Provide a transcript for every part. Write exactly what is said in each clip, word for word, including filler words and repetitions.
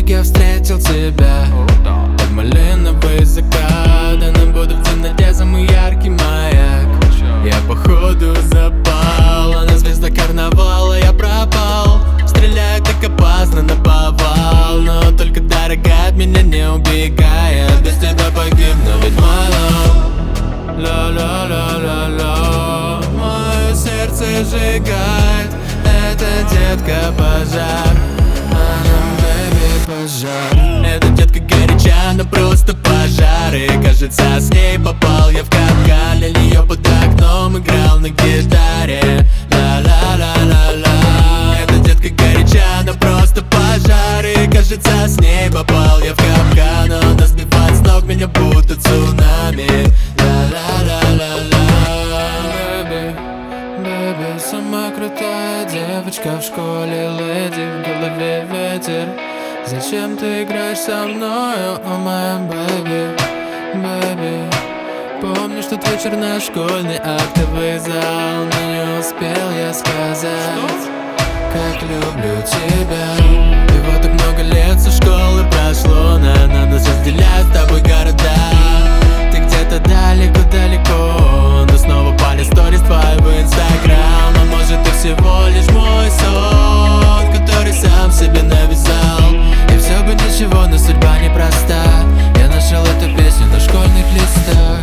как я встретил тебя. Под малиновый закат, а на буду в темноте самый яркий маяк. Я походу запал, а на звезда карнавала я пропал. Стреляю так опасно наповал, но только дорога от меня не убегает. Без тебя погибну, ведь my love. Ла-ла-ла-ла-ла, мое сердце сжигает. Это детка пожар, она, baby, пожар. Эта детка горяча, она просто пожар. И кажется, с ней попал я в капкан. Для нее под окном играл на гитаре. Ла-ла-ла-ла-ла. Эта детка горяча, она просто пожар. И кажется, с ней попал я в капкан. Она сбивает с ног меня будто цунами. Ла-ла-ла-ла-ла. Baby, baby, самая крутая девочка в школе, леди, в голове ветер. Зачем ты играешь со мною, о моя baby, baby? Помню, что тот вечер наш школьный актовый зал, но не успел я сказать, как люблю тебя. И вот так много лет со школы прошло, на, на нас разделяют с тобой города. Ты где-то далеко-далеко, но снова пали сторис твои в инстаграм. А может, ты всего лишь мой сон, который сам себе навязал. И все бы ничего, но судьба непроста. Я нашел эту песню на школьных листах.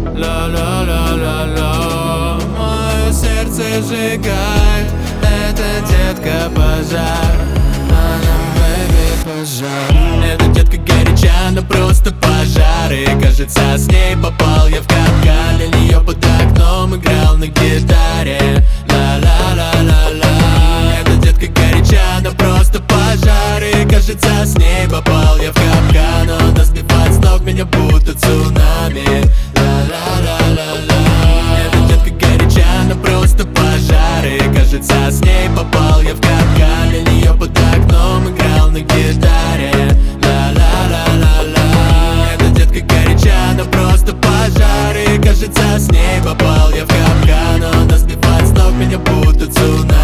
Ла-ла-ла-ла-ла, мое сердце сжигает. Это детка пожар, она, baby, пожар. Эта детка горяча, она просто пожар. И кажется, с ней попал я в капкан. Для нее под окном играл на гитаре. Ла-ла-ла-ла-ла. Эта детка горяча, она просто пожар. И кажется, с ней попал я в капкан. Она сбивает с ног меня будто цунами. Ла-ла-ла-ла-ла. Эта детка горяча, она просто пожар. И кажется, с ней попал я в капкан. Для нее под окном играл на гитаре. Ла-ла-ла-ла-ла. Эта детка горяча, она просто пожар. И кажется, с ней попал я в капкан. Она сбивает с ног меня будто цунами.